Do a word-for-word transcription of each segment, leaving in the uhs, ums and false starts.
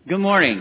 Good morning.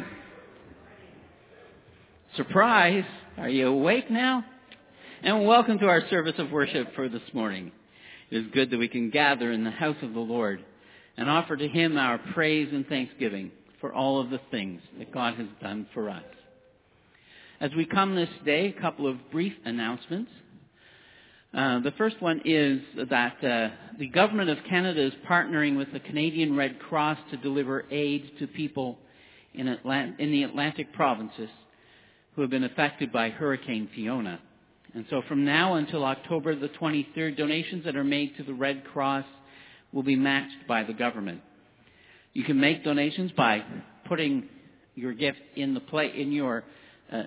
Surprise! Are you awake now? And welcome to our service of worship for this morning. It is good that we can gather in the house of the Lord and offer to Him our praise and thanksgiving for all of the things that God has done for us. As we come this day, a couple of brief announcements. Uh, the first one is that uh, the Government of Canada is partnering with the Canadian Red Cross to deliver aid to people in, Atlant- in the Atlantic provinces who have been affected by Hurricane Fiona. And so from now until October the twenty-third, donations that are made to the Red Cross will be matched by the government. You can make donations by putting your gift in the play in your uh,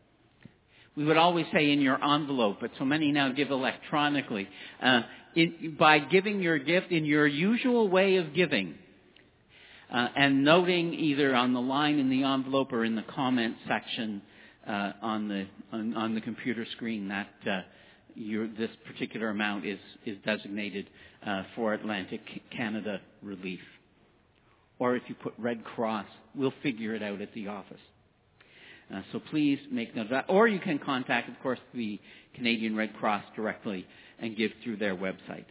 we would always say in your envelope, but so many now give electronically. Uh, in, by giving your gift in your usual way of giving, uh, and noting either on the line in the envelope or in the comment section uh, on the on, on the computer screen that uh, your, this particular amount is is designated uh, for Atlantic Canada relief. Or if you put Red Cross, we'll figure it out at the office. Uh, so please make note of that. Or you can contact, of course, the Canadian Red Cross directly and give through their website.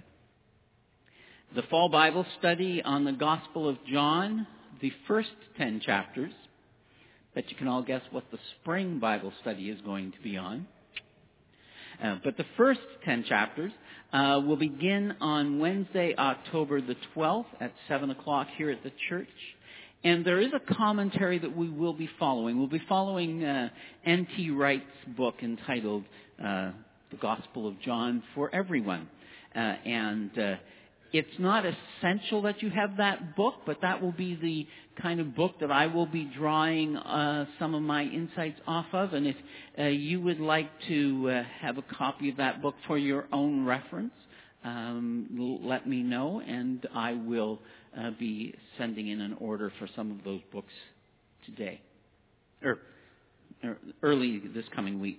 The Fall Bible Study on the Gospel of John, the first ten chapters. Bet you can all guess what the Spring Bible Study is going to be on. Uh, but the first ten chapters uh, will begin on Wednesday, October the twelfth at seven o'clock here at the church. And there is a commentary that we will be following. We'll be following uh, N T Wright's book entitled uh, The Gospel of John for Everyone. Uh, and uh, it's not essential that you have that book, but that will be the kind of book that I will be drawing uh, some of my insights off of. And if uh, you would like to uh, have a copy of that book for your own reference, um, let me know, and I will Uh, be sending in an order for some of those books today, or, or early this coming week.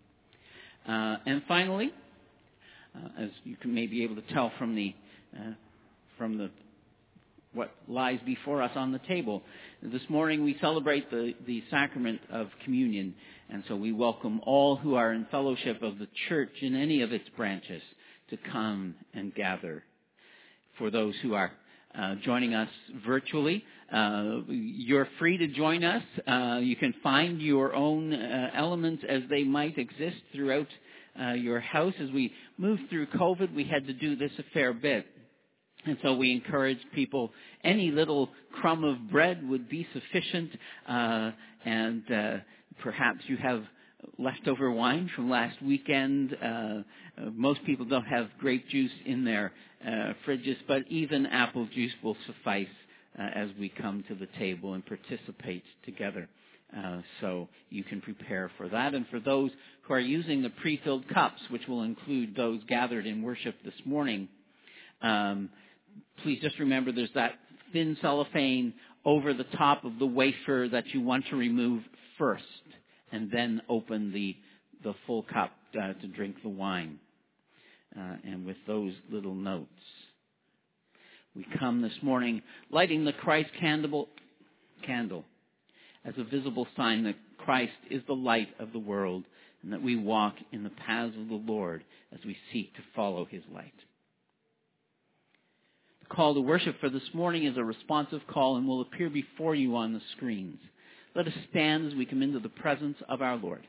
Uh, and finally, uh, as you can maybe be able to tell from the uh, from the what lies before us on the table, this morning we celebrate the the sacrament of communion, and so we welcome all who are in fellowship of the church in any of its branches to come and gather. For those who are Uh, joining us virtually, uh, you're free to join us. Uh, you can find your own uh, elements as they might exist throughout uh, your house. As we moved through COVID, we had to do this a fair bit. And so we encourage people, any little crumb of bread would be sufficient, uh, and uh, perhaps you have leftover wine from last weekend. Uh, uh, most people don't have grape juice in their uh, fridges, but even apple juice will suffice uh, as we come to the table and participate together. Uh, so you can prepare for that. And for those who are using the pre-filled cups, which will include those gathered in worship this morning, um, please just remember there's that thin cellophane over the top of the wafer that you want to remove first, and then open the the full cup uh, to drink the wine. Uh, and with those little notes, we come this morning lighting the Christ candle, candle as a visible sign that Christ is the light of the world, and that we walk in the paths of the Lord as we seek to follow His light. The call to worship for this morning is a responsive call and will appear before you on the screens. Let us stand as we come into the presence of our Lord.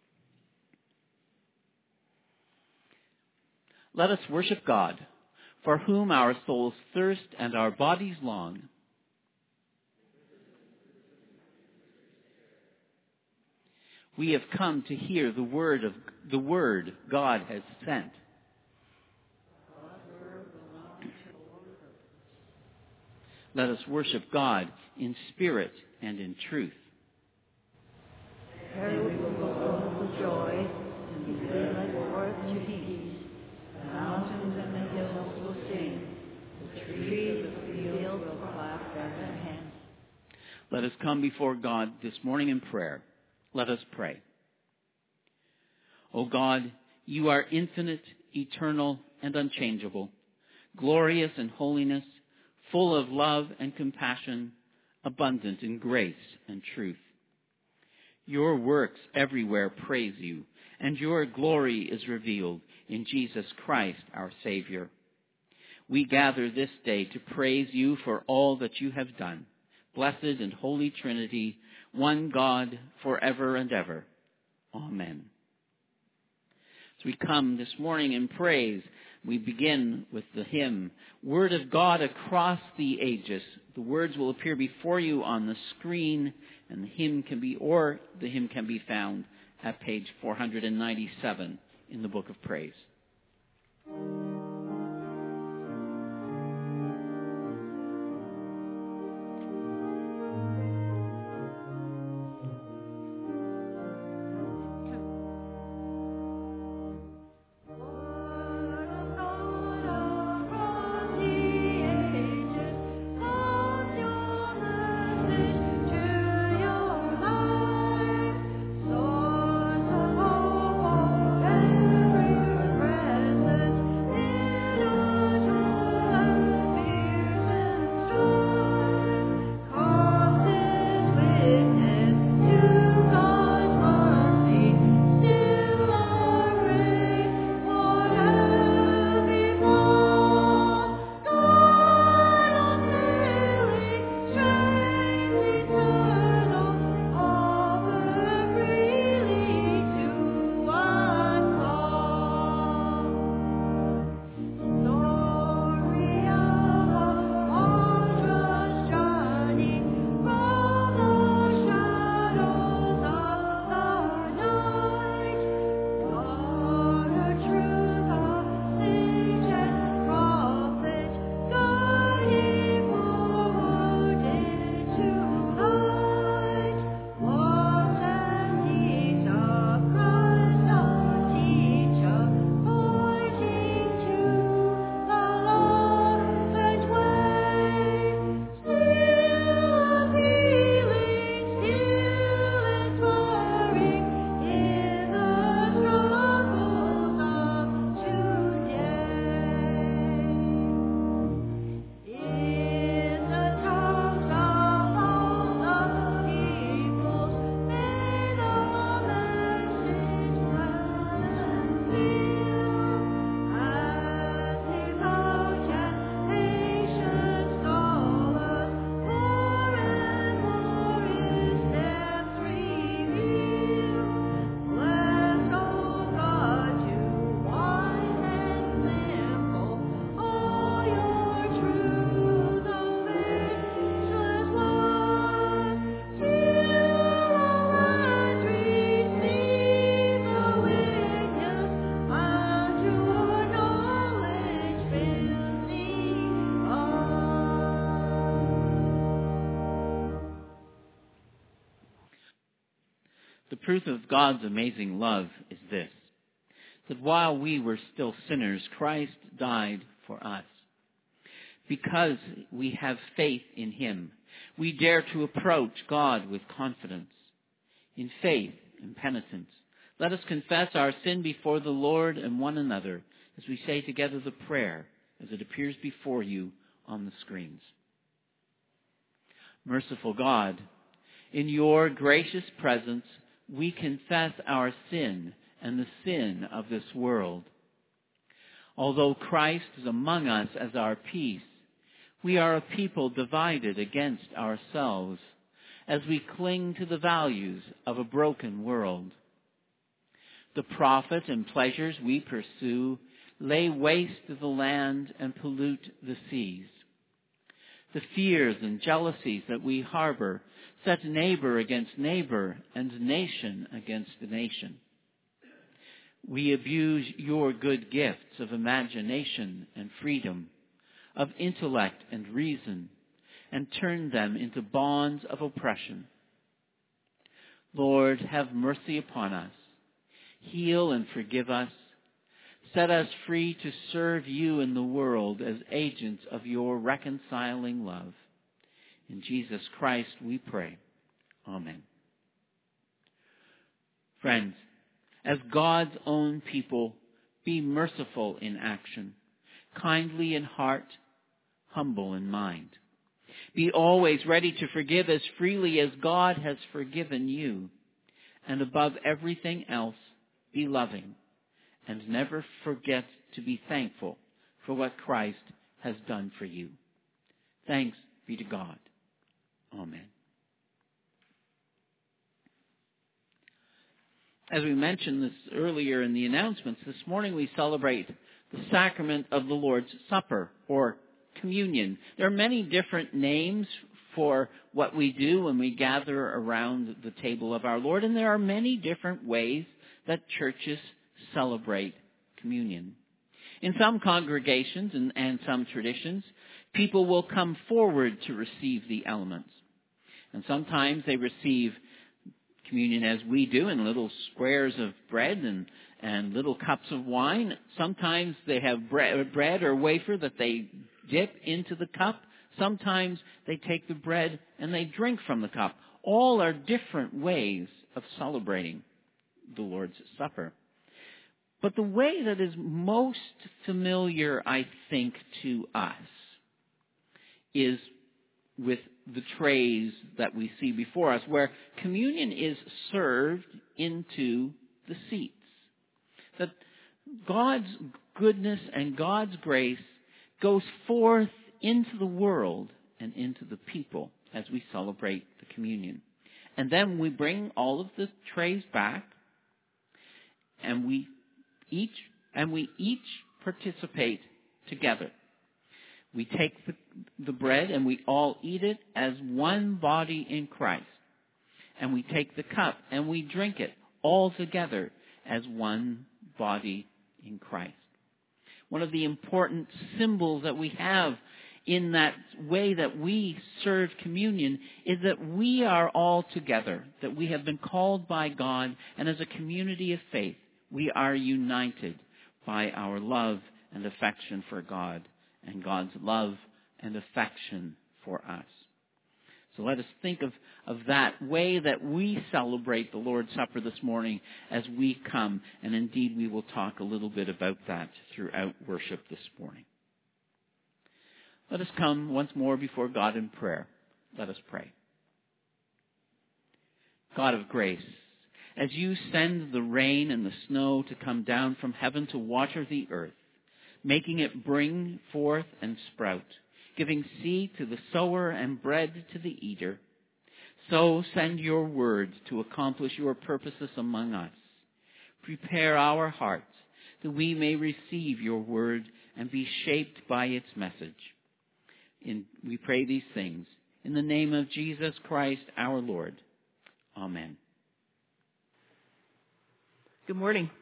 Let us worship God, for whom our souls thirst and our bodies long. We have come to hear the word of the word God has sent. Let us worship God in spirit and in truth. There we will go with joy, and be led forth to peace. The mountains and the hills will sing. The trees of the field will clap their hands. Let us come before God this morning in prayer. Let us pray. O God, you are infinite, eternal, and unchangeable, glorious in holiness, full of love and compassion, abundant in grace and truth. Your works everywhere praise you, and your glory is revealed in Jesus Christ, our Savior. We gather this day to praise you for all that you have done. Blessed and Holy Trinity, one God forever and ever. Amen. As we come this morning in praise, we begin with the hymn, Word of God Across the Ages. The words will appear before you on the screen, and the hymn can be, or the hymn can be found at page four ninety-seven in the Book of Praise. The truth of God's amazing love is this, that while we were still sinners, Christ died for us. Because we have faith in him, we dare to approach God with confidence. In faith and penitence, let us confess our sin before the Lord and one another as we say together the prayer as it appears before you on the screens. Merciful God, in your gracious presence, we confess our sin and the sin of this world. Although Christ is among us as our peace, we are a people divided against ourselves as we cling to the values of a broken world. The profit and pleasures we pursue lay waste the land and pollute the seas. The fears and jealousies that we harbor set neighbor against neighbor and nation against nation. We abuse your good gifts of imagination and freedom, of intellect and reason, and turn them into bonds of oppression. Lord, have mercy upon us. Heal and forgive us. Set us free to serve you in the world as agents of your reconciling love. In Jesus Christ we pray. Amen. Friends, as God's own people, be merciful in action, kindly in heart, humble in mind. Be always ready to forgive as freely as God has forgiven you. And above everything else, be loving. And never forget to be thankful for what Christ has done for you. Thanks be to God. Amen. As we mentioned this earlier in the announcements, this morning we celebrate the sacrament of the Lord's Supper, or communion. There are many different names for what we do when we gather around the table of our Lord, and there are many different ways that churches celebrate communion. In some congregations and, and some traditions, people will come forward to receive the elements. And sometimes they receive communion as we do in little squares of bread and, and little cups of wine. Sometimes they have bread, bread or wafer that they dip into the cup. Sometimes they take the bread and they drink from the cup. All are different ways of celebrating the Lord's Supper. But the way that is most familiar, I think, to us is with the trays that we see before us, where communion is served into the seats. That God's goodness and God's grace goes forth into the world and into the people as we celebrate the communion. And then we bring all of the trays back, and we each and we each participate together. We take the, the bread and we all eat it as one body in Christ. And we take the cup and we drink it all together as one body in Christ. One of the important symbols that we have in that way that we serve communion is that we are all together, that we have been called by God, and as a community of faith, we are united by our love and affection for God and God's love and affection for us. So let us think of, of that way that we celebrate the Lord's Supper this morning as we come. And indeed, we will talk a little bit about that throughout worship this morning. Let us come once more before God in prayer. Let us pray. God of grace, as you send the rain and the snow to come down from heaven to water the earth, making it bring forth and sprout, giving seed to the sower and bread to the eater, so send your word to accomplish your purposes among us. Prepare our hearts that we may receive your word and be shaped by its message. In, we pray these things in the name of Jesus Christ our Lord. Amen. Good morning.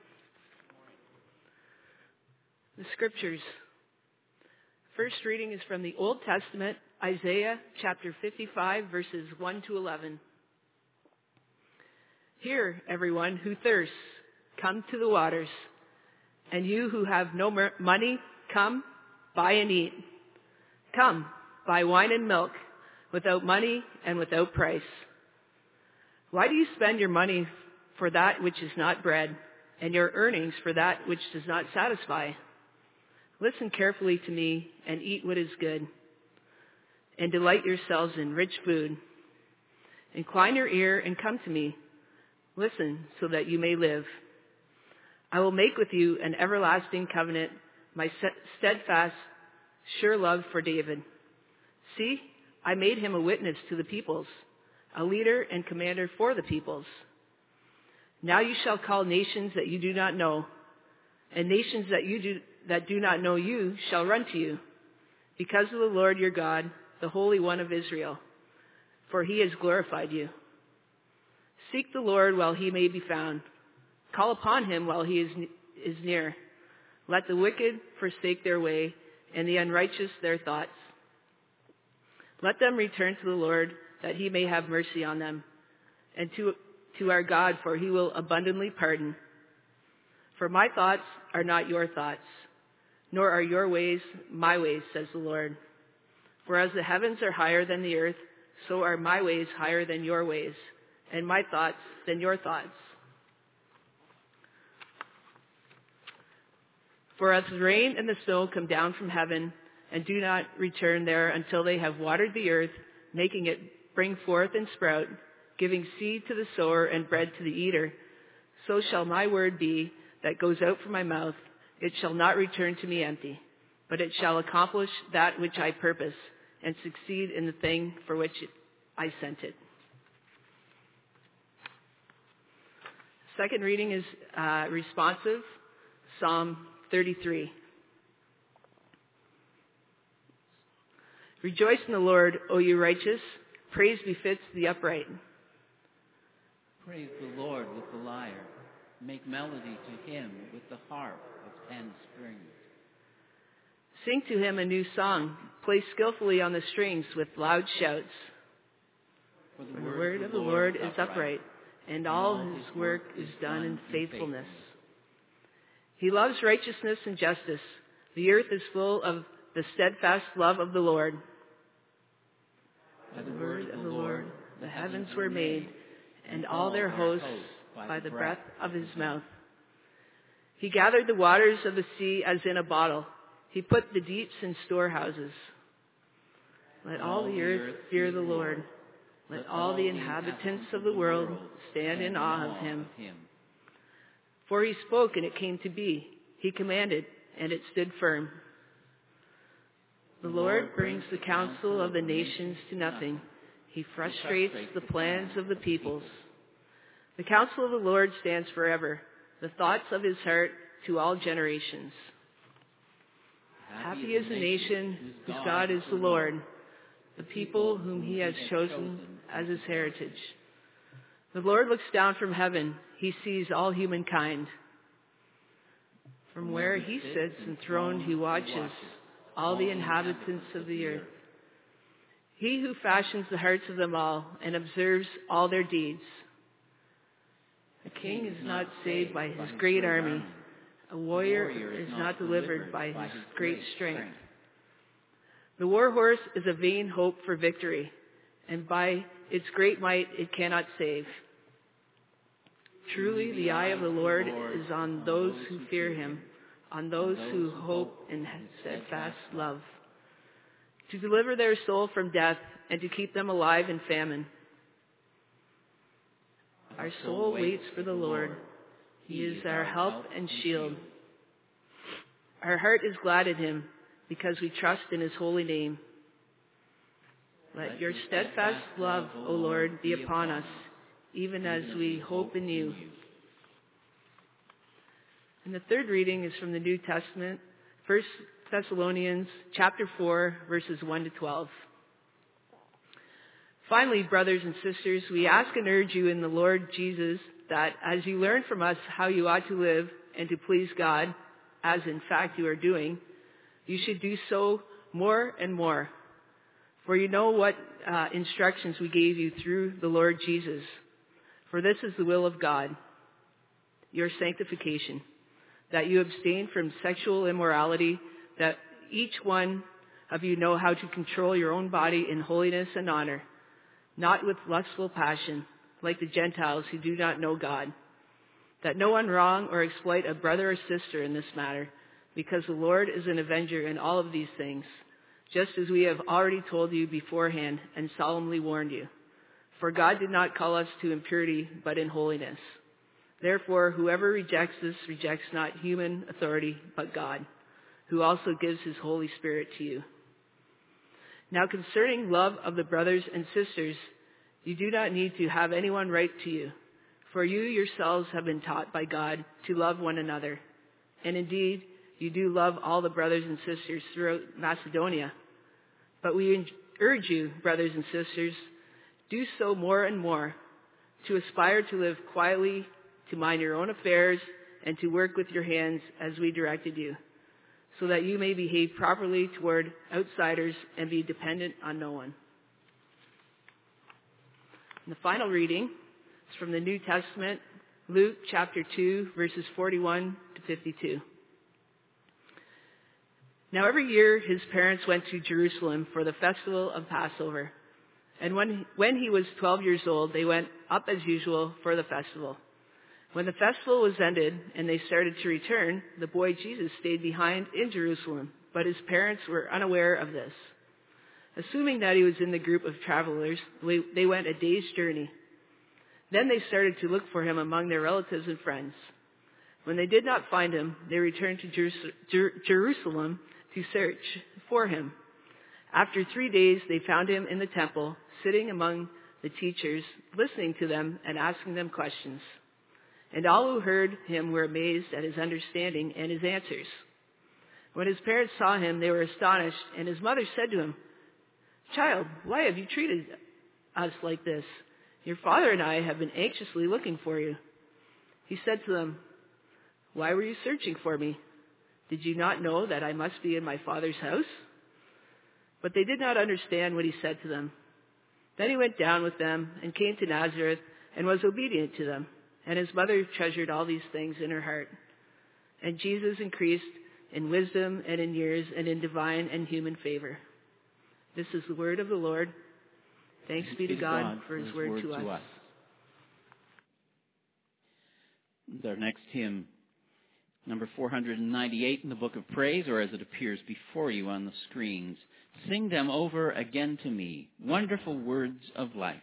The scriptures. First reading is from the Old Testament, Isaiah chapter fifty-five, verses one to eleven. Hear, everyone who thirsts, come to the waters. And you who have no money, come, buy and eat. Come, buy wine and milk, without money and without price. Why do you spend your money for that which is not bread, and your earnings for that which does not satisfy? Listen carefully to me and eat what is good, and delight yourselves in rich food. Incline your ear and come to me. Listen so that you may live. I will make with you an everlasting covenant, my steadfast, sure love for David. See, I made him a witness to the peoples, a leader and commander for the peoples. Now you shall call nations that you do not know, and nations that you do that do not know you shall run to you, because of the Lord your God, the Holy One of Israel, for he has glorified you. Seek the Lord while he may be found. Call upon him while he is, is near. Let the wicked forsake their way, and the unrighteous their thoughts. Let them return to the Lord, that he may have mercy on them, and to, to our God, for he will abundantly pardon. For my thoughts are not your thoughts, nor are your ways my ways, says the Lord. For as the heavens are higher than the earth, so are my ways higher than your ways, and my thoughts than your thoughts. For as the rain and the snow come down from heaven, and do not return there until they have watered the earth, making it bring forth and sprout, giving seed to the sower and bread to the eater, so shall my word be that goes out from my mouth. It shall not return to me empty, but it shall accomplish that which I purpose and succeed in the thing for which I sent it. Second reading is uh, responsive, Psalm thirty-three. Rejoice in the Lord, O you righteous. Praise befits the upright. Praise the Lord with the lyre. Make melody to him with the harp of ten strings. Sing to him a new song. Play skillfully on the strings with loud shouts. For the, For the word, word of the Lord is upright, and all his work is done in faithfulness. He loves righteousness and justice. The earth is full of the steadfast love of the Lord. By the word of the Lord, the heavens were made, and all their hosts by the breath of his mouth. He gathered the waters of the sea as in a bottle. He put the deeps in storehouses. Let all the earth fear the Lord. Let all the inhabitants of the world stand in awe of him. For he spoke, and it came to be. He commanded, and it stood firm. The Lord brings the counsel of the nations to nothing. He frustrates the plans of the peoples. The counsel of the Lord stands forever, the thoughts of his heart to all generations. Happy is the nation whose God is the Lord, the people whom he has chosen as his heritage. The Lord looks down from heaven. He sees all humankind. From where he sits enthroned, he watches all the inhabitants of the earth. He who fashions the hearts of them all and observes all their deeds. A king is not saved by his great army. A warrior is not delivered by his great strength. The war horse is a vain hope for victory, and by its great might it cannot save. Truly the eye of the Lord is on those who fear him, on those who hope in steadfast love, to deliver their soul from death and to keep them alive in famine. Our soul waits for the Lord. He is our help and shield. Our heart is glad in him because we trust in his holy name. Let your steadfast love, O Lord, be upon us, even as we hope in you. And the third reading is from the New Testament, First Thessalonians chapter four, verses one to twelve. Finally, brothers and sisters, we ask and urge you in the Lord Jesus that as you learn from us how you ought to live and to please God, as in fact you are doing, you should do so more and more. For you know what uh, instructions we gave you through the Lord Jesus. For this is the will of God, your sanctification, that you abstain from sexual immorality, that each one of you know how to control your own body in holiness and honor, not with lustful passion, like the Gentiles who do not know God. That no one wrong or exploit a brother or sister in this matter, because the Lord is an avenger in all of these things, just as we have already told you beforehand and solemnly warned you. For God did not call us to impurity, but in holiness. Therefore, whoever rejects this rejects not human authority, but God, who also gives his Holy Spirit to you. Now concerning love of the brothers and sisters, you do not need to have anyone write to you, for you yourselves have been taught by God to love one another. And indeed, you do love all the brothers and sisters throughout Macedonia. But we urge you, brothers and sisters, do so more and more, to aspire to live quietly, to mind your own affairs, and to work with your hands as we directed you, so that you may behave properly toward outsiders and be dependent on no one. And the final reading is from the New Testament, Luke chapter two, verses forty-one to fifty-two. Now every year his parents went to Jerusalem for the festival of Passover. And when, when he was twelve years old, they went up as usual for the festival. When the festival was ended and they started to return, the boy Jesus stayed behind in Jerusalem but his parents were unaware of this. Assuming that he was in the group of travelers, they went a day's journey. Then they started to look for him among their relatives and friends. When they did not find him, they returned to Jerus- Jer- Jerusalem to search for him. After three days, they found him in the temple, sitting among the teachers, listening to them and asking them questions. And all who heard him were amazed at his understanding and his answers. When his parents saw him, they were astonished, and his mother said to him, "Child, why have you treated us like this? Your father and I have been anxiously looking for you." He said to them, "Why were you searching for me? Did you not know that I must be in my father's house?" But they did not understand what he said to them. Then he went down with them and came to Nazareth and was obedient to them. And his mother treasured all these things in her heart. And Jesus increased in wisdom and in years and in divine and human favor. This is the word of the Lord. Thanks, Thanks be to God, God for his, his word, word to, us. to us. Our next hymn, number four hundred ninety-eight in the Book of Praise, or as it appears before you on the screens. Sing them over again to me, wonderful words of life.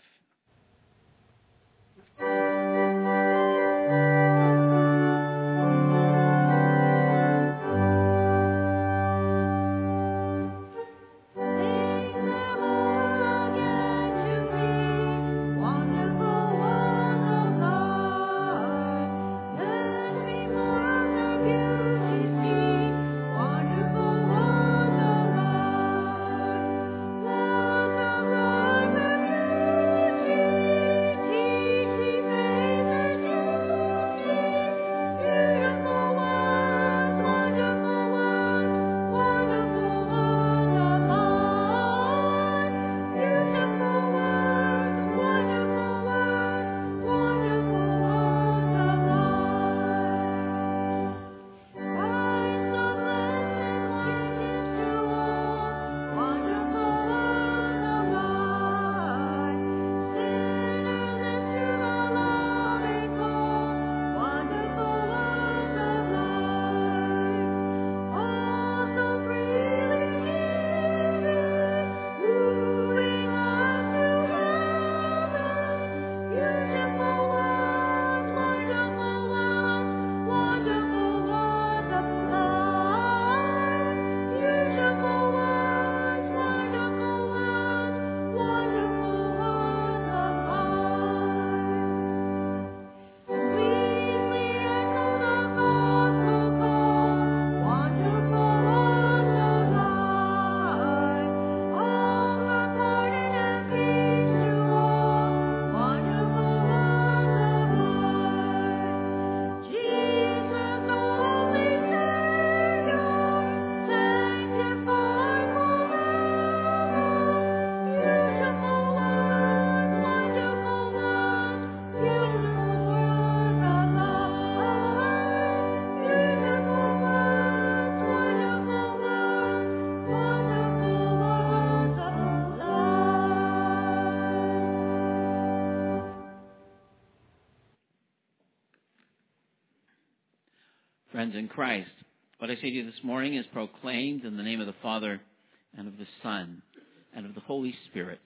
Friends in Christ, what I say to you this morning is proclaimed in the name of the Father and of the Son and of the Holy Spirit.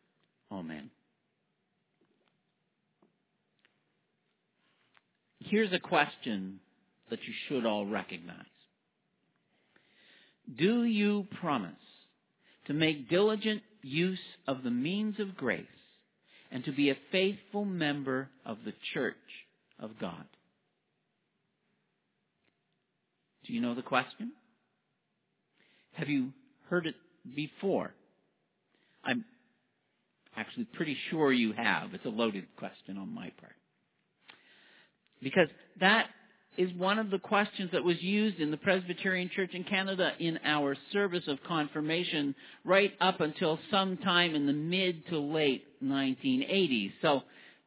Amen. Here's a question that you should all recognize. Do you promise to make diligent use of the means of grace and to be a faithful member of the Church of God? Do you know the question? Have you heard it before? I'm actually pretty sure you have. It's a loaded question on my part. Because that is one of the questions that was used in the Presbyterian Church in Canada in our service of confirmation right up until sometime in the mid to late nineteen eighties. So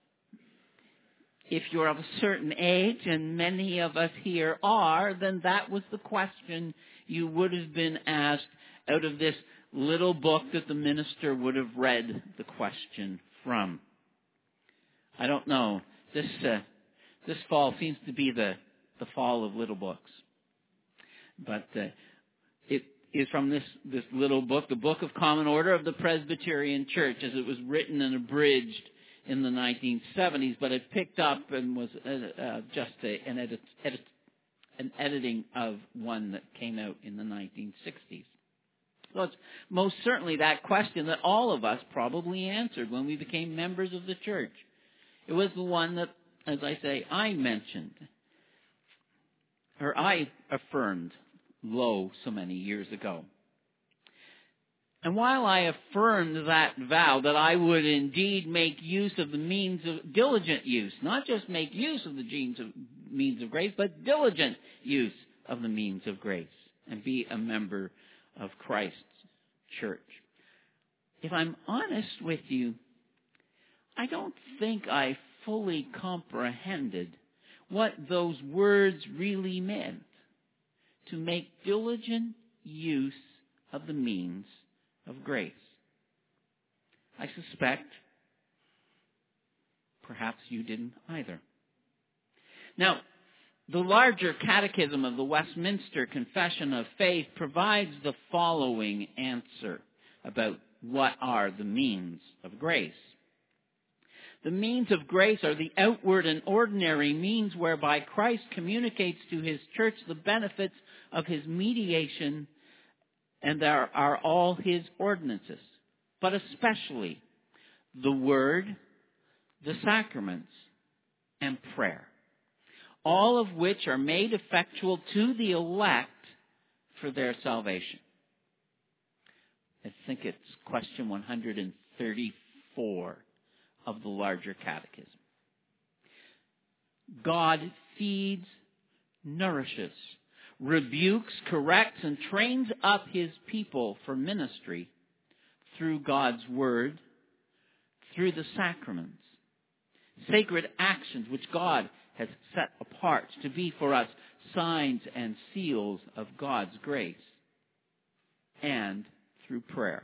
if you're of a certain age, and many of us here are, then that was the question you would have been asked out of this little book that the minister would have read the question from. I don't know. This uh, this fall seems to be the, the fall of little books. But uh, it is from this, this little book, the Book of Common Order of the Presbyterian Church, as it was written and abridged in the nineteen seventies, but it picked up and was uh, uh, just a, an, edit, edit, an editing of one that came out in the nineteen sixties. So it's most certainly that question that all of us probably answered when we became members of the church. It was the one that, as I say, I mentioned, or I affirmed low so many years ago. And while I affirmed that vow that I would indeed make use of the means of diligent use, not just make use of the means of, means of grace, but diligent use of the means of grace and be a member of Christ's church. If I'm honest with you, I don't think I fully comprehended what those words really meant. To make diligent use of the means of grace. I suspect perhaps you didn't either. Now, the larger catechism of the Westminster Confession of Faith provides the following answer about what are the means of grace. The means of grace are the outward and ordinary means whereby Christ communicates to his church the benefits of his mediation, and there are all his ordinances, but especially the word, the sacraments, and prayer, all of which are made effectual to the elect for their salvation. I think it's question one hundred thirty-four of the larger catechism. God feeds, nourishes, rebukes, corrects, and trains up his people for ministry through God's word, through the sacraments, sacred actions which God has set apart to be for us signs and seals of God's grace, and through prayer.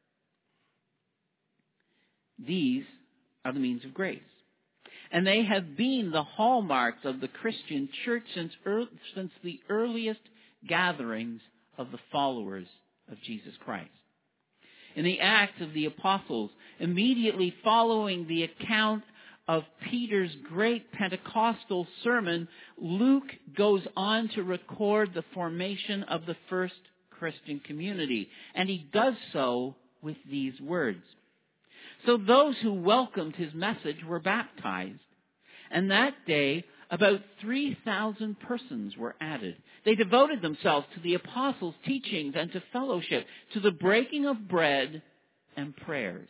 These are the means of grace. And they have been the hallmarks of the Christian church since, er, since the earliest gatherings of the followers of Jesus Christ. In the Acts of the Apostles, immediately following the account of Peter's great Pentecostal sermon, Luke goes on to record the formation of the first Christian community. And he does so with these words. So those who welcomed his message were baptized. And that day, about three thousand persons were added. They devoted themselves to the apostles' teachings and to fellowship, to the breaking of bread and prayers.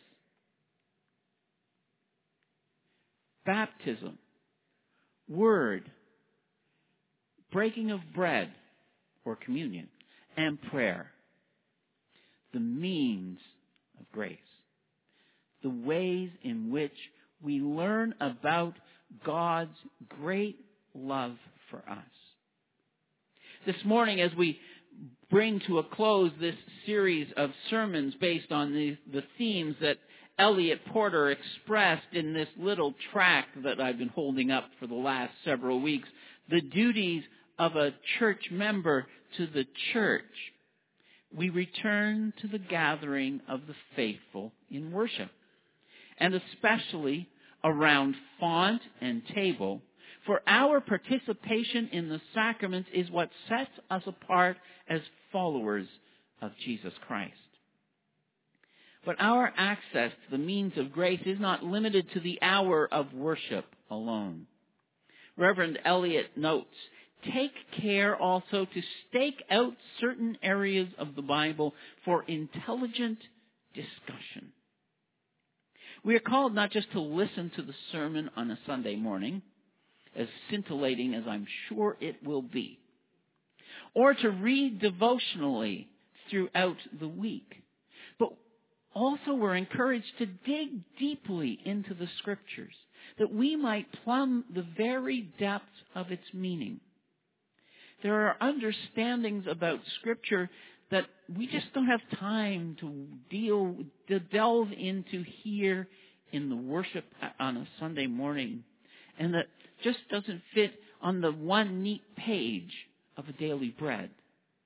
Baptism, word, breaking of bread or communion, and prayer. The means of grace. The ways in which we learn about God's great love for us. This morning, as we bring to a close this series of sermons based on the, the themes that Elliot Porter expressed in this little tract that I've been holding up for the last several weeks, the duties of a church member to the church, we return to the gathering of the faithful in worship. And especially around font and table, for our participation in the sacraments is what sets us apart as followers of Jesus Christ. But our access to the means of grace is not limited to the hour of worship alone. Reverend Elliot notes, take care also to stake out certain areas of the Bible for intelligent discussion. We are called not just to listen to the sermon on a Sunday morning, as scintillating as I'm sure it will be, or to read devotionally throughout the week, but also we're encouraged to dig deeply into the Scriptures, that we might plumb the very depths of its meaning. There are understandings about Scripture that we just don't have time to deal, to delve into here in the worship on a Sunday morning, and that just doesn't fit on the one neat page of a daily bread.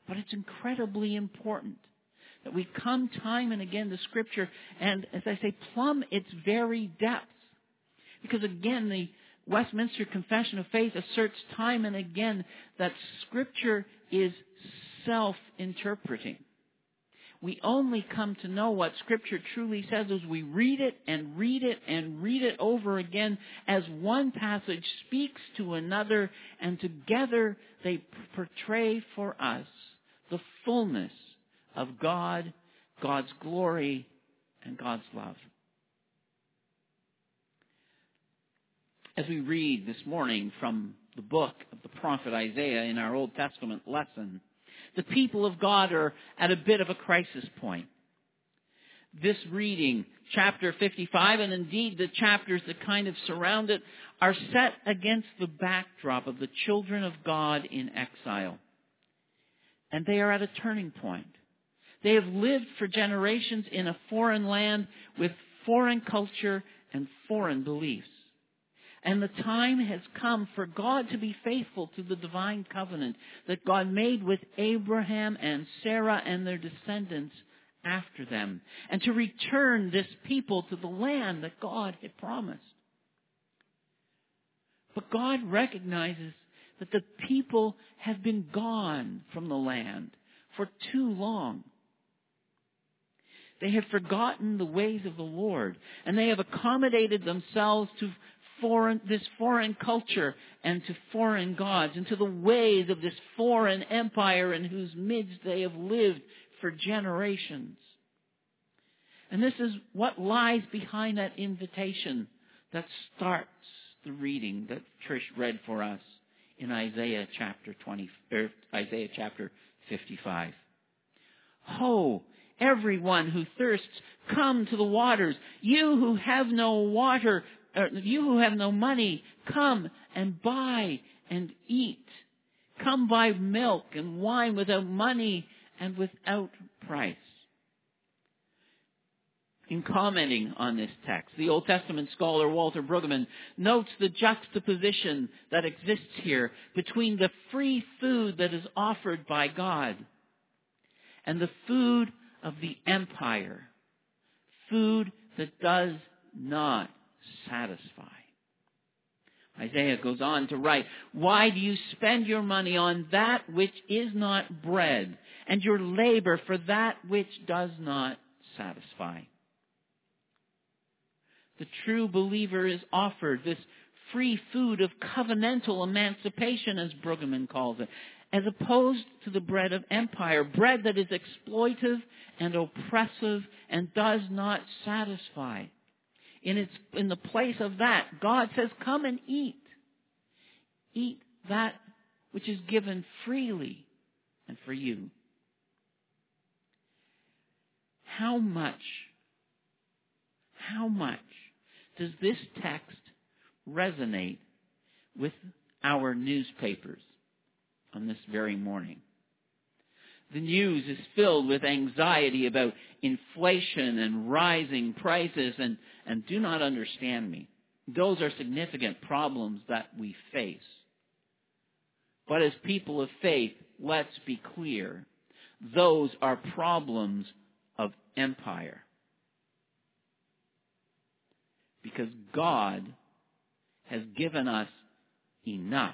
But it's incredibly important that we come time and again to Scripture and, as I say, plumb its very depths. Because again, the Westminster Confession of Faith asserts time and again that Scripture is self-interpreting. We only come to know what Scripture truly says as we read it and read it and read it over again as one passage speaks to another, and together they portray for us the fullness of God, God's glory, and God's love. As we read this morning from the book of the prophet Isaiah in our Old Testament lesson, the people of God are at a bit of a crisis point. This reading, chapter fifty-five, and indeed the chapters that kind of surround it, are set against the backdrop of the children of God in exile. And they are at a turning point. They have lived for generations in a foreign land with foreign culture and foreign beliefs. And the time has come for God to be faithful to the divine covenant that God made with Abraham and Sarah and their descendants after them, and to return this people to the land that God had promised. But God recognizes that the people have been gone from the land for too long. They have forgotten the ways of the Lord, and they have accommodated themselves to foreign, this foreign culture and to foreign gods, and to the ways of this foreign empire in whose midst they have lived for generations. And this is what lies behind that invitation that starts the reading that Trish read for us in Isaiah chapter twenty, or Isaiah chapter fifty-five. Ho, everyone who thirsts, come to the waters. You who have no water, or you who have no money, come and buy and eat. Come buy milk and wine without money and without price. In commenting on this text, the Old Testament scholar Walter Brueggemann notes the juxtaposition that exists here between the free food that is offered by God and the food of the empire, food that does not satisfy. Isaiah goes on to write, why do you spend your money on that which is not bread, and your labor for that which does not satisfy? The true believer is offered this free food of covenantal emancipation, as Brueggemann calls it, as opposed to the bread of empire, bread that is exploitive and oppressive and does not satisfy. In its, in the place of that, God says, come and eat. Eat that which is given freely and for you. How much, how much does this text resonate with our newspapers on this very morning? The news is filled with anxiety about inflation and rising prices, and, and do not understand me. Those are significant problems that we face. But as people of faith, let's be clear. Those are problems of empire. Because God has given us enough.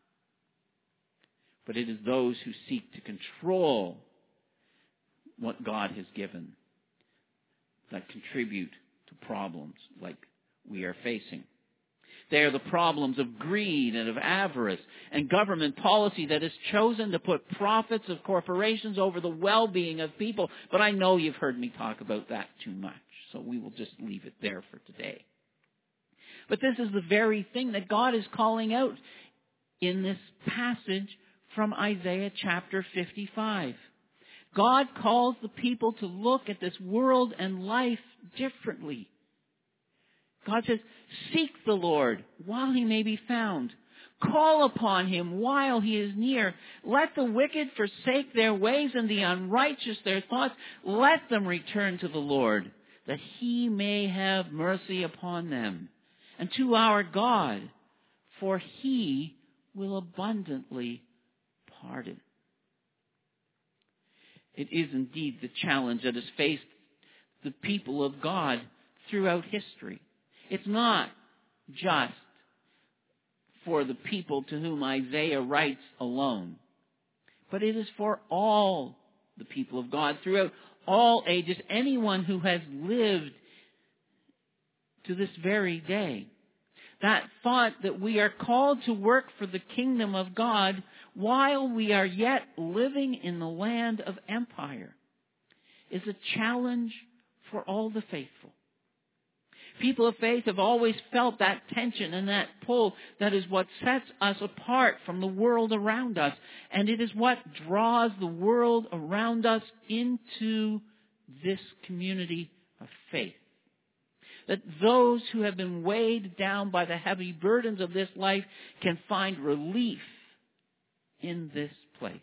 But it is those who seek to control what God has given that contribute to problems like we are facing. They are the problems of greed and of avarice and government policy that has chosen to put profits of corporations over the well-being of people. But I know you've heard me talk about that too much, so we will just leave it there for today. But this is the very thing that God is calling out in this passage from Isaiah chapter fifty-five. God calls the people to look at this world and life differently. God says, seek the Lord while he may be found. Call upon him while he is near. Let the wicked forsake their ways and the unrighteous their thoughts. Let them return to the Lord, that he may have mercy upon them. And to our God, for he will abundantly pardon. It is indeed the challenge that has faced the people of God throughout history. It's not just for the people to whom Isaiah writes alone, but it is for all the people of God throughout all ages, anyone who has lived to this very day. That thought that we are called to work for the kingdom of God while we are yet living in the land of empire is a challenge for all the faithful. People of faith have always felt that tension and that pull that is what sets us apart from the world around us. And it is what draws the world around us into this community of faith. That those who have been weighed down by the heavy burdens of this life can find relief in this place.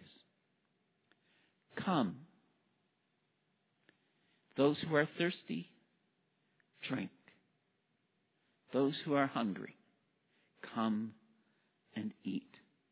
Come. Those who are thirsty, drink. Those who are hungry, come and eat.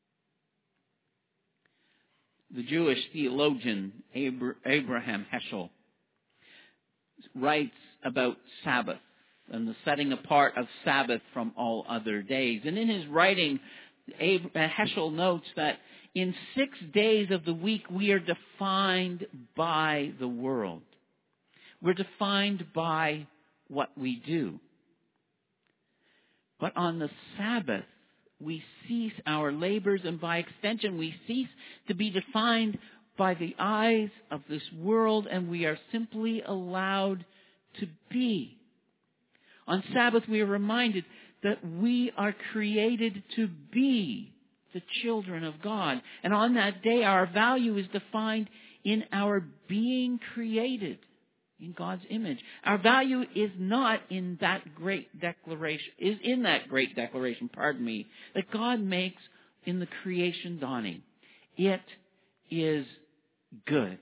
The Jewish theologian Abraham Heschel writes about Sabbath and the setting apart of Sabbath from all other days. And in his writing, Heschel notes that in six days of the week we are defined by the world. We're defined by what we do. But on the Sabbath, we cease our labors, and by extension, we cease to be defined by the eyes of this world, and we are simply allowed to be. On Sabbath, we are reminded that we are created to be the children of God. And on that day, our value is defined in our being created in God's image. Our value is not in that great declaration, is in that great declaration, pardon me, that God makes in the creation dawning. It is good.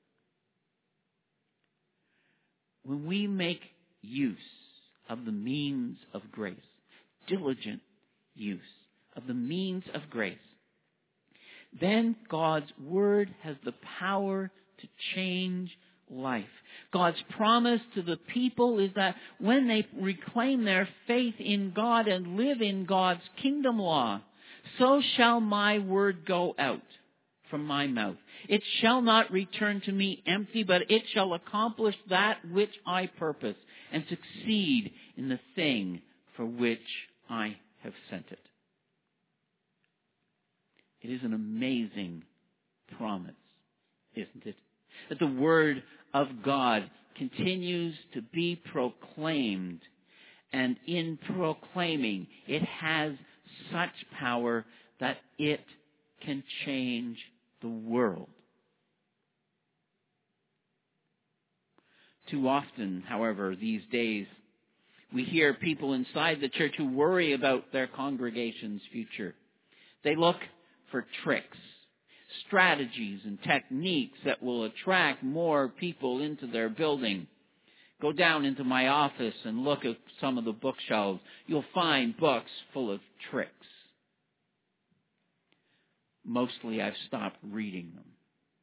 When we make use of the means of grace, diligent use of the means of grace, then God's word has the power to change life. God's promise to the people is that when they reclaim their faith in God and live in God's kingdom law, so shall my word go out from my mouth. It shall not return to me empty, but it shall accomplish that which I purpose and succeed in the thing for which I have sent it. It is an amazing promise, isn't it? That the word of God continues to be proclaimed, and in proclaiming, it has such power that it can change the world. Too often, however, these days, we hear people inside the church who worry about their congregation's future. They look for tricks, strategies and techniques that will attract more people into their building. Go down into my office and look at some of the bookshelves. You'll find books full of tricks. Mostly I've stopped reading them.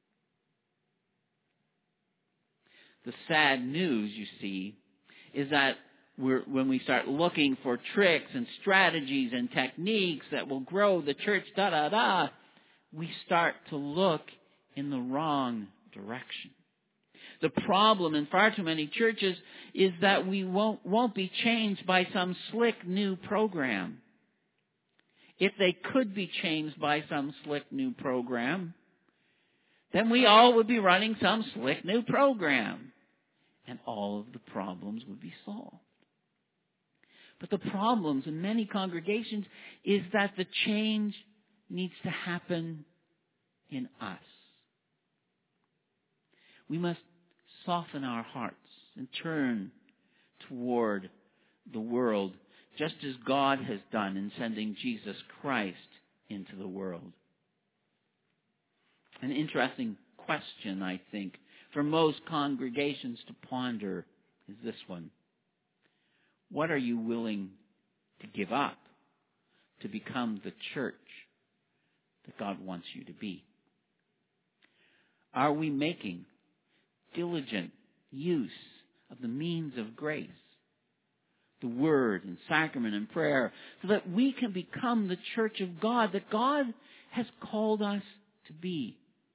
The sad news, you see, is that we're, when we start looking for tricks and strategies and techniques that will grow the church, da-da-da, we start to look in the wrong direction. The problem in far too many churches is that we won't, won't be changed by some slick new program. If they could be changed by some slick new program, then we all would be running some slick new program, and all of the problems would be solved. But the problems in many congregations is that the change needs to happen in us. We must soften our hearts and turn toward the world, just as God has done in sending Jesus Christ into the world. An interesting question, I think, for most congregations to ponder is this one. What are you willing to give up to become the church that God wants you to be? Are we making diligent use of the means of grace, the Word and sacrament and prayer, so that we can become the church of God that God has called us to be?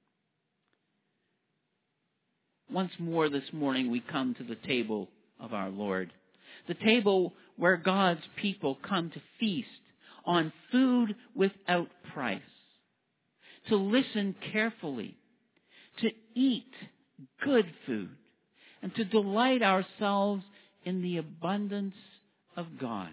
Once more this morning we come to the table of our Lord, the table where God's people come to feast on food without price, to listen carefully, to eat good food, and to delight ourselves in the abundance of God.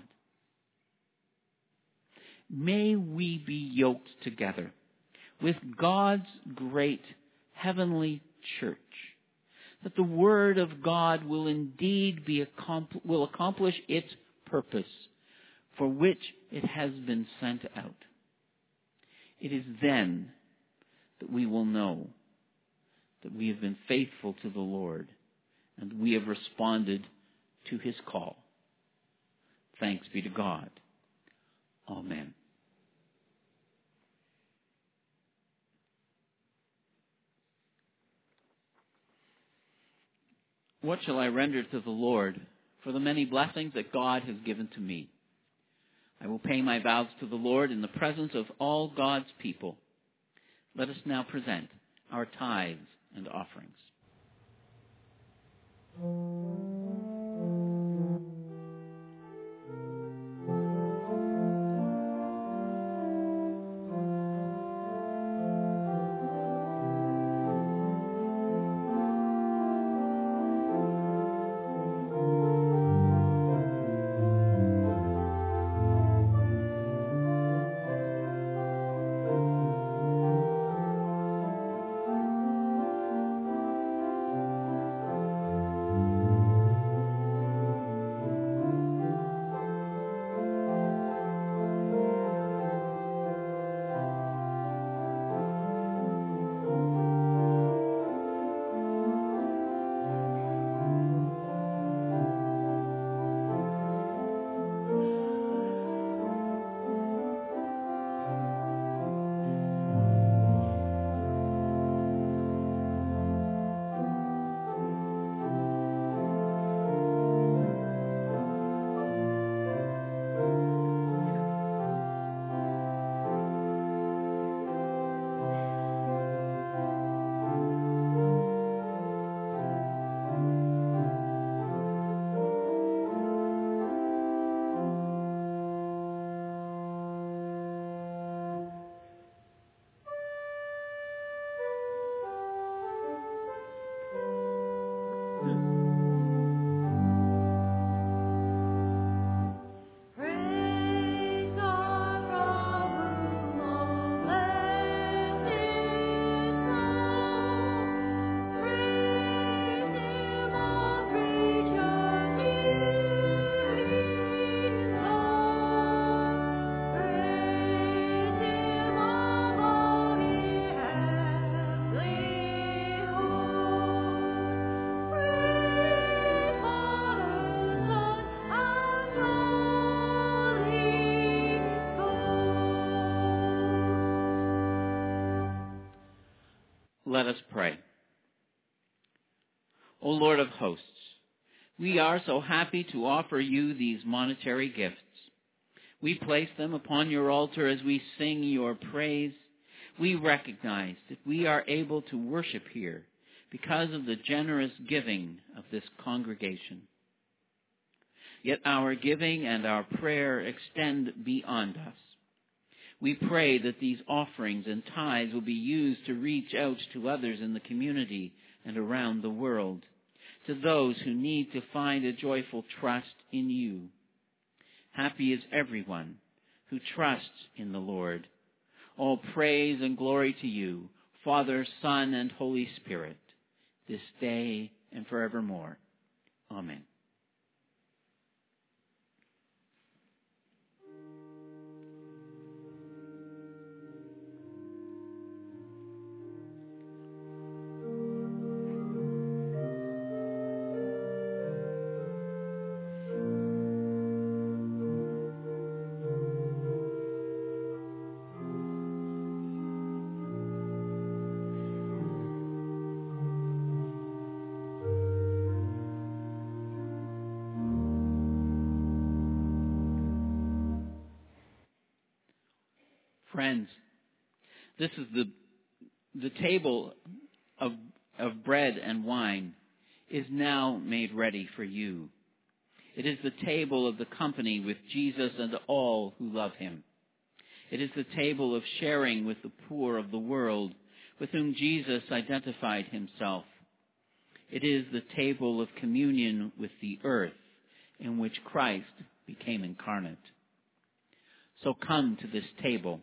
May we be yoked together with God's great heavenly church, that the Word of God will indeed be accompl- will accomplish its purpose for which it has been sent out. It is then that we will know that we have been faithful to the Lord and we have responded to His call. Thanks be to God. Amen. What shall I render to the Lord for the many blessings that God has given to me? I will pay my vows to the Lord in the presence of all God's people. Let us now present our tithes and offerings. Let us pray. O Lord of hosts, we are so happy to offer you these monetary gifts. We place them upon your altar as we sing your praise. We recognize that we are able to worship here because of the generous giving of this congregation. Yet our giving and our prayer extend beyond us. We pray that these offerings and tithes will be used to reach out to others in the community and around the world, to those who need to find a joyful trust in you. Happy is everyone who trusts in the Lord. All praise and glory to you, Father, Son, and Holy Spirit, this day and forevermore. Amen. Friends, this is the the table of of bread and wine is now made ready for you. It is the table of the company with Jesus and all who love him. It is the table of sharing with the poor of the world, with whom Jesus identified himself. It is the table of communion with the earth, in which Christ became incarnate. So come to this table,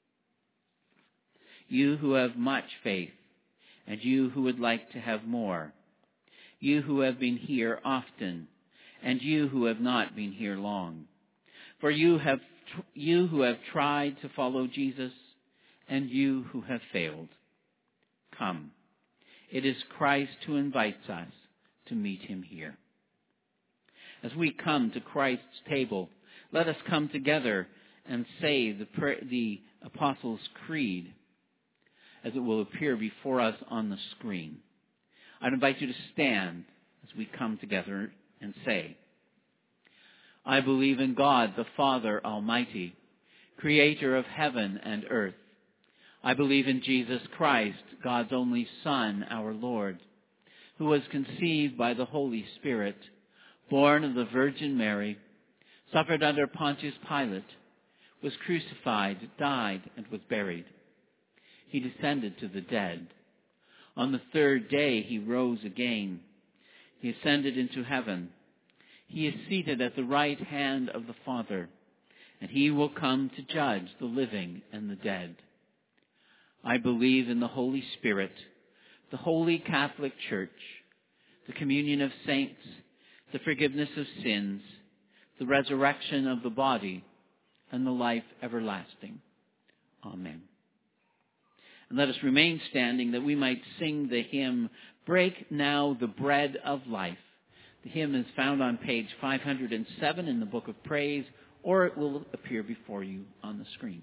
you who have much faith, and you who would like to have more, you who have been here often, and you who have not been here long. For you have you who have tried to follow Jesus, and you who have failed. Come. It is Christ who invites us to meet him here. As we come to Christ's table, let us come together and say the, the Apostles' Creed, as it will appear before us on the screen. I'd invite you to stand as we come together and say, I believe in God, the Father Almighty, creator of heaven and earth. I believe in Jesus Christ, God's only Son, our Lord, who was conceived by the Holy Spirit, born of the Virgin Mary, suffered under Pontius Pilate, was crucified, died, and was buried. He descended to the dead. On the third day he rose again. He ascended into heaven. He is seated at the right hand of the Father, and he will come to judge the living and the dead. I believe in the Holy Spirit, the Holy Catholic Church, the communion of saints, the forgiveness of sins, the resurrection of the body, and the life everlasting. Amen. And let us remain standing that we might sing the hymn, Break Now the Bread of Life. The hymn is found on page five hundred seven in the Book of Praise, or it will appear before you on the screens.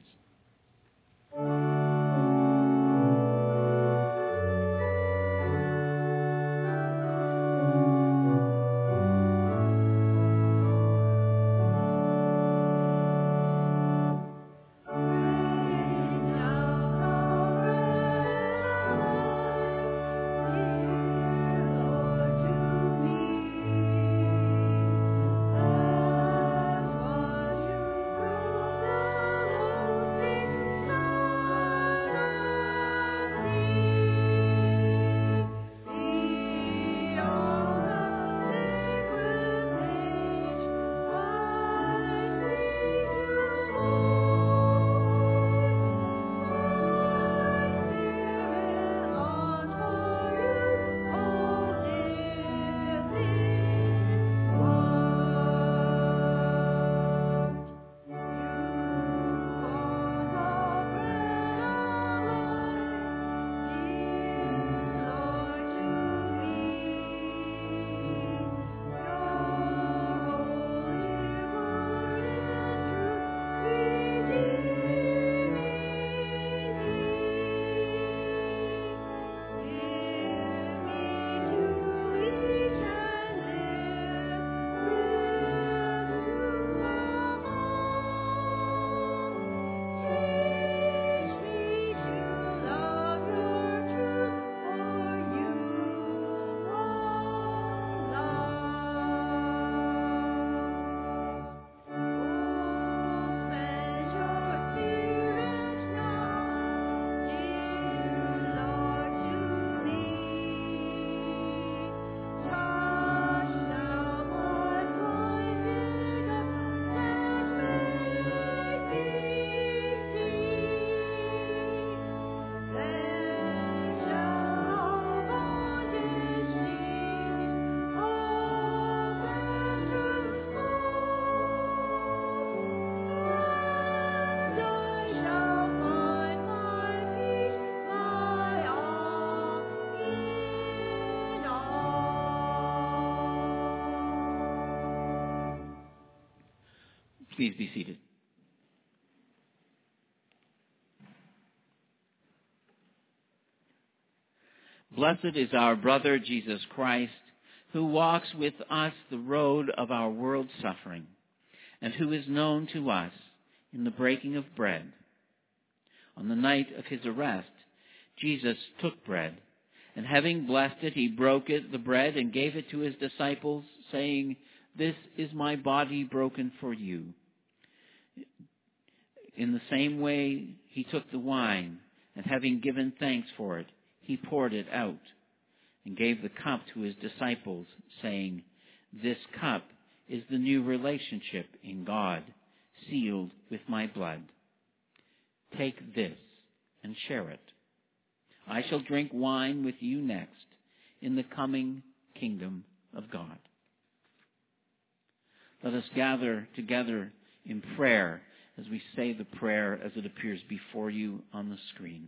Please be seated. Blessed is our brother Jesus Christ, who walks with us the road of our world's suffering, and who is known to us in the breaking of bread. On the night of his arrest, Jesus took bread, and having blessed it, he broke it, the bread, and gave it to his disciples, saying, "This is my body broken for you." In the same way, he took the wine, and having given thanks for it, he poured it out, and gave the cup to his disciples, saying, "This cup is the new relationship in God, sealed with my blood. Take this and share it. I shall drink wine with you next in the coming kingdom of God." Let us gather together in prayer as we say the prayer as it appears before you on the screen.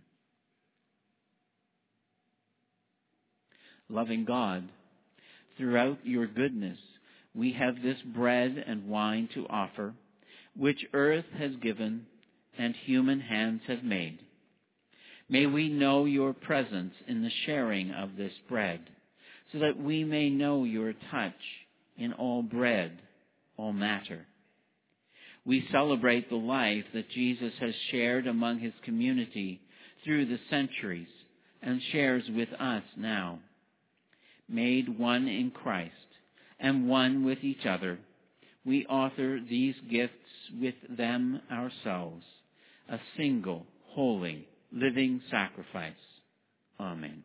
Loving God, throughout your goodness, we have this bread and wine to offer, which earth has given and human hands have made. May we know your presence in the sharing of this bread, so that we may know your touch in all bread, all matter. We celebrate the life that Jesus has shared among his community through the centuries and shares with us now. Made one in Christ and one with each other, we offer these gifts with them ourselves, a single, holy, living sacrifice. Amen.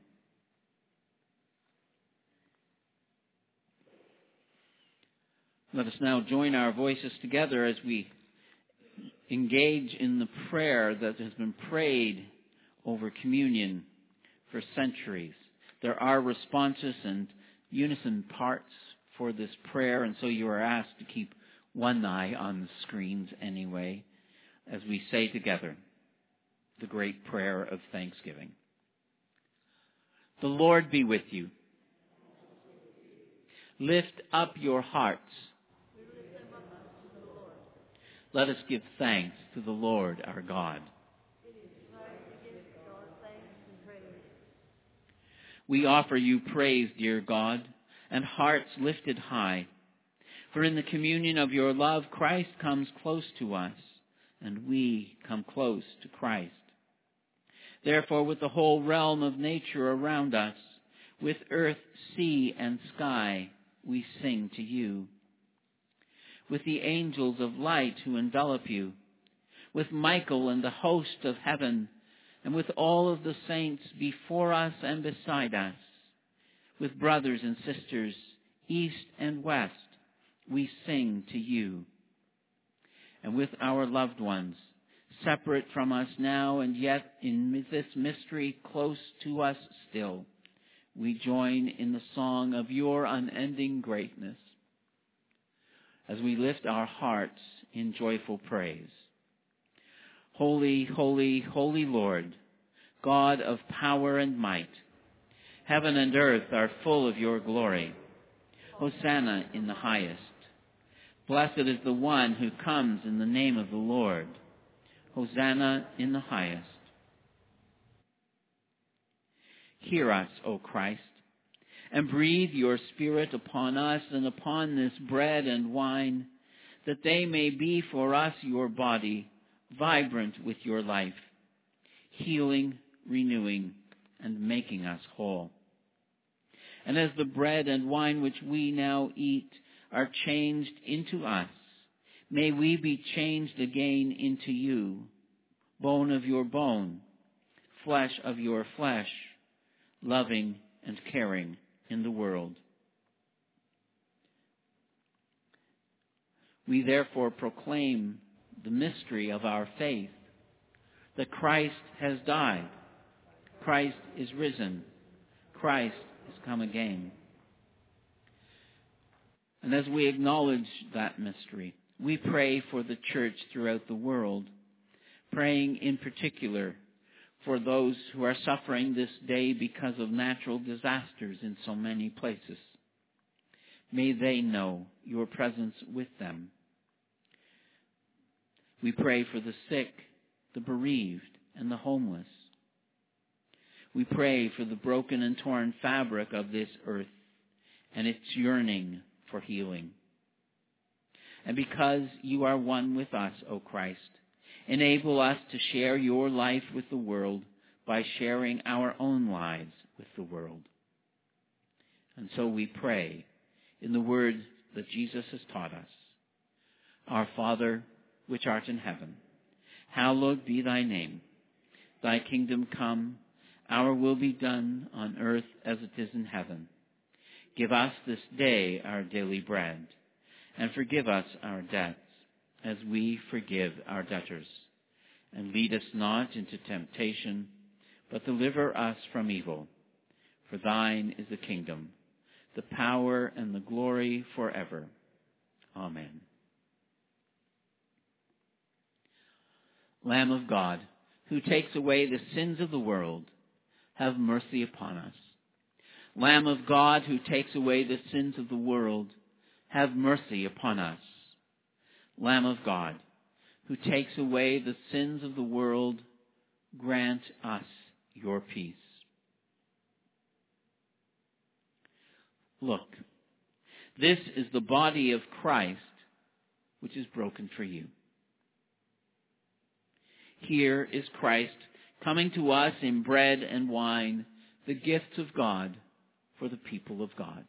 Let us now join our voices together as we engage in the prayer that has been prayed over communion for centuries. There are responses and unison parts for this prayer, and so you are asked to keep one eye on the screens anyway, as we say together the great prayer of thanksgiving. The Lord be with you. Lift up your hearts. Let us give thanks to the Lord our God. We offer you praise, dear God, and hearts lifted high. For in the communion of your love, Christ comes close to us, and we come close to Christ. Therefore, with the whole realm of nature around us, with earth, sea, and sky, we sing to you. With the angels of light who envelop you, with Michael and the host of heaven, and with all of the saints before us and beside us, with brothers and sisters, east and west, we sing to you. And with our loved ones, separate from us now and yet in this mystery close to us still, we join in the song of your unending greatness as we lift our hearts in joyful praise. Holy, holy, holy Lord, God of power and might, heaven and earth are full of your glory. Hosanna in the highest. Blessed is the one who comes in the name of the Lord. Hosanna in the highest. Hear us, O Christ, and breathe your Spirit upon us and upon this bread and wine, that they may be for us your body, vibrant with your life, healing, renewing, and making us whole. And as the bread and wine which we now eat are changed into us, may we be changed again into you, bone of your bone, flesh of your flesh, loving and caring in the world. We therefore proclaim the mystery of our faith, that Christ has died, Christ is risen, Christ is come again. And as we acknowledge that mystery, we pray for the church throughout the world, praying in particular for those who are suffering this day because of natural disasters in so many places. May they know your presence with them. We pray for the sick, the bereaved, and the homeless. We pray for the broken and torn fabric of this earth and its yearning for healing. And because you are one with us, O Christ, Enable us to share your life with the world by sharing our own lives with the world. And so we pray in the words that Jesus has taught us. Our Father, which art in heaven, hallowed be thy name. Thy kingdom come, our will be done on earth as it is in heaven. Give us this day our daily bread, and forgive us our debts, as we forgive our debtors. And lead us not into temptation, but deliver us from evil. For thine is the kingdom, the power, and the glory forever. Amen. Lamb of God, who takes away the sins of the world, have mercy upon us. Lamb of God, who takes away the sins of the world, have mercy upon us. Lamb of God, who takes away the sins of the world, grant us your peace. Look, this is the body of Christ, which is broken for you. Here is Christ coming to us in bread and wine, the gifts of God for the people of God.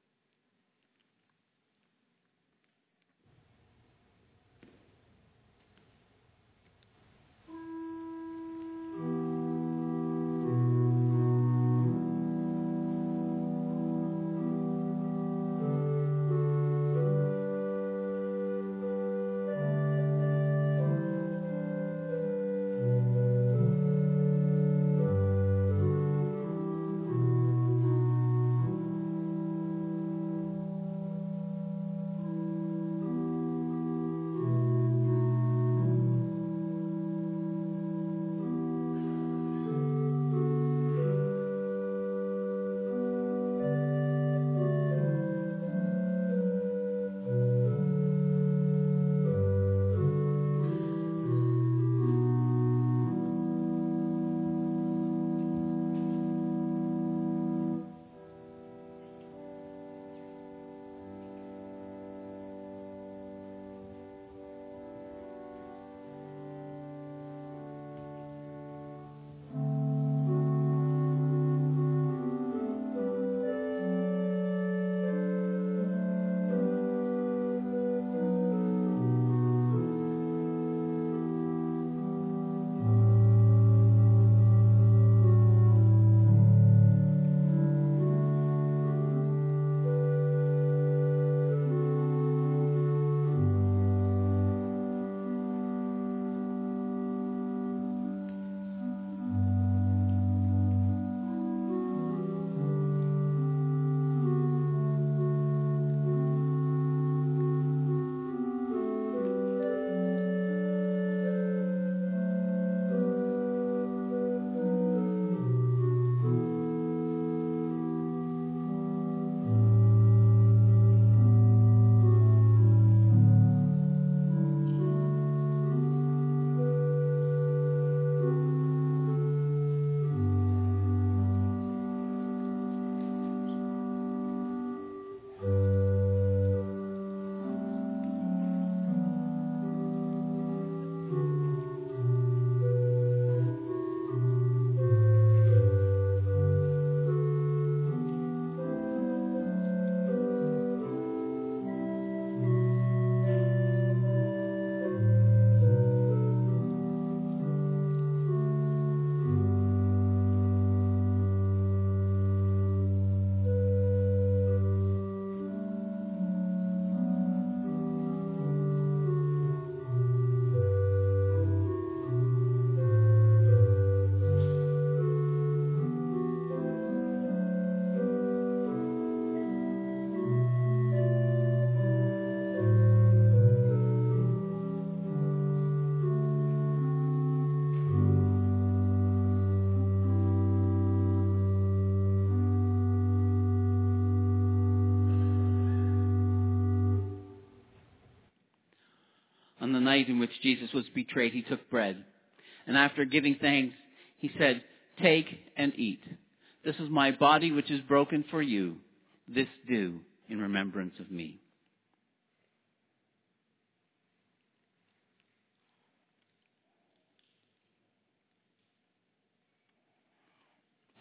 On the night in which Jesus was betrayed, he took bread. And after giving thanks, he said, "Take and eat. This is my body which is broken for you. This do in remembrance of me."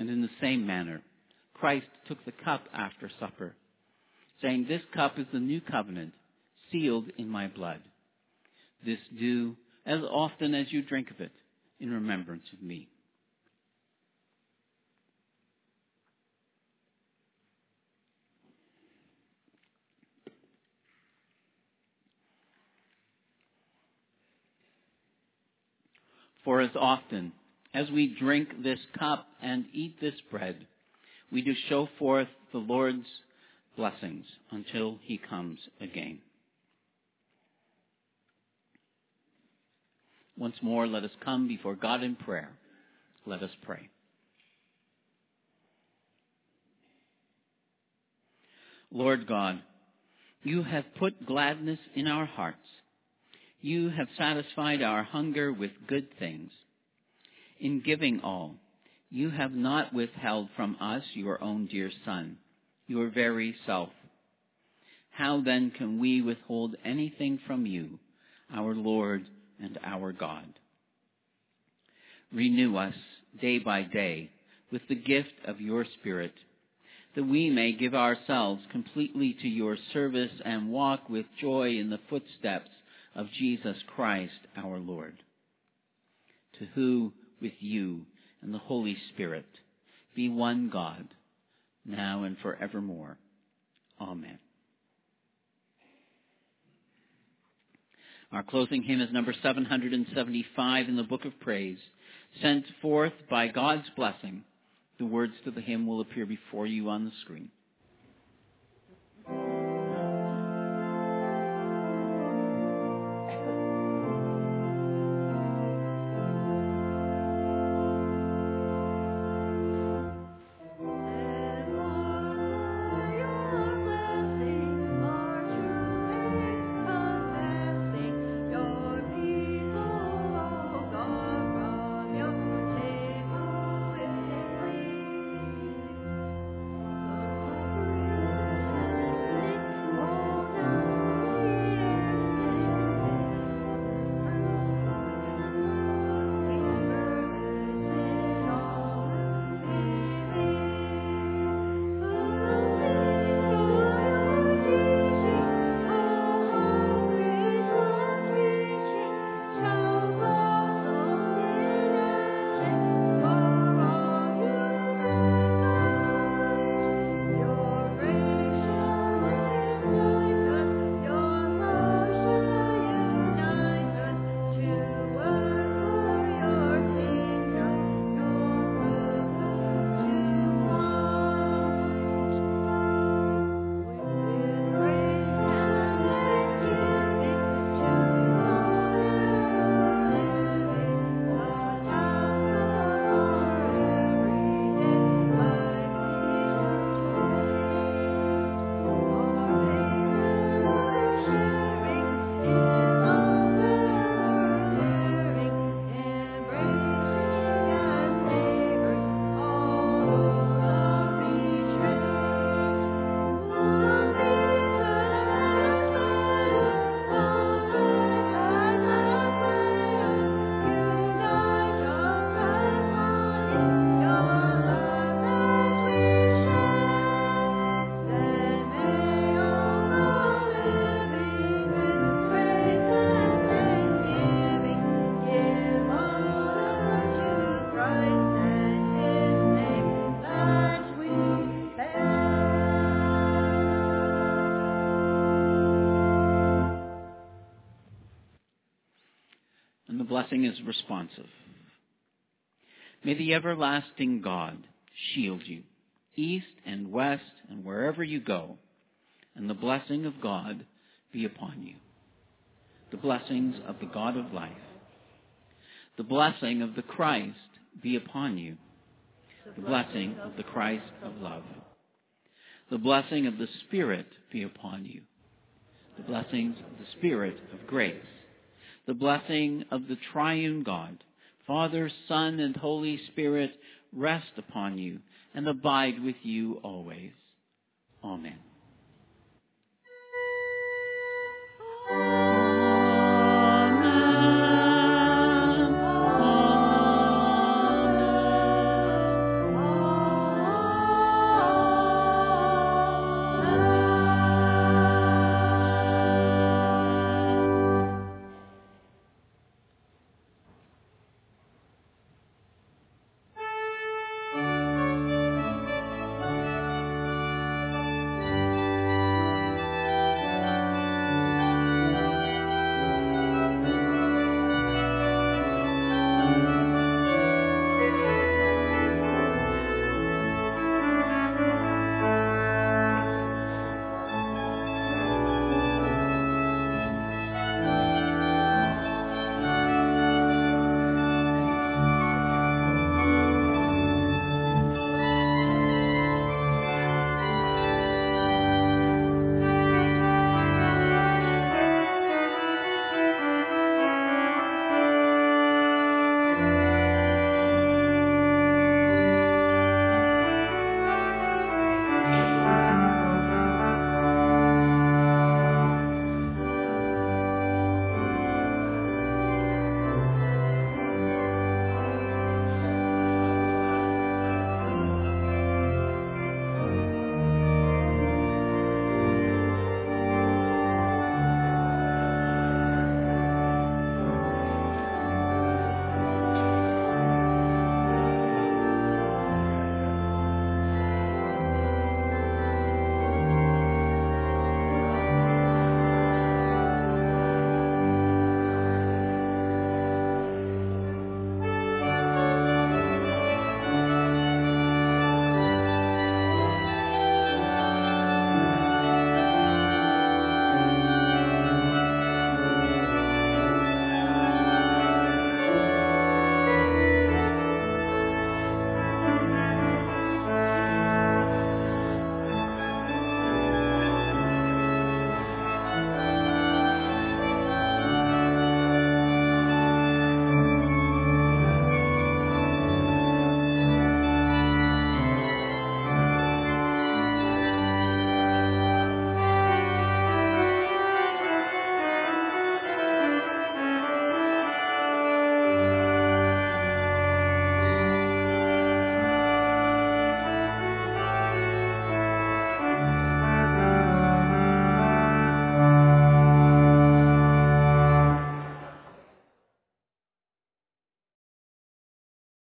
And in the same manner, Christ took the cup after supper, saying, "This cup is the new covenant, sealed in my blood. This do as often as you drink of it in remembrance of me." For as often as we drink this cup and eat this bread, we do show forth the Lord's blessings until he comes again. Once more, let us come before God in prayer. Let us pray. Lord God, you have put gladness in our hearts. You have satisfied our hunger with good things. In giving all, you have not withheld from us your own dear Son, your very self. How then can we withhold anything from you, our Lord and our God? Renew us day by day with the gift of your Spirit, that we may give ourselves completely to your service and walk with joy in the footsteps of Jesus Christ our Lord, to who, with you and the Holy Spirit, be one God, now and forevermore. Amen. Our closing hymn is number seven hundred seventy-five in the Book of Praise, sent forth by God's blessing. The words to the hymn will appear before you on the screen. Blessing is responsive. May the everlasting God shield you, east and west and wherever you go, and the blessing of God be upon you. The blessings of the God of life. The blessing of the Christ be upon you. The blessing of the Christ of love. The blessing of the Spirit be upon you. The blessings of the Spirit of grace. The blessing of the triune God, Father, Son, and Holy Spirit, rest upon you and abide with you always. Amen.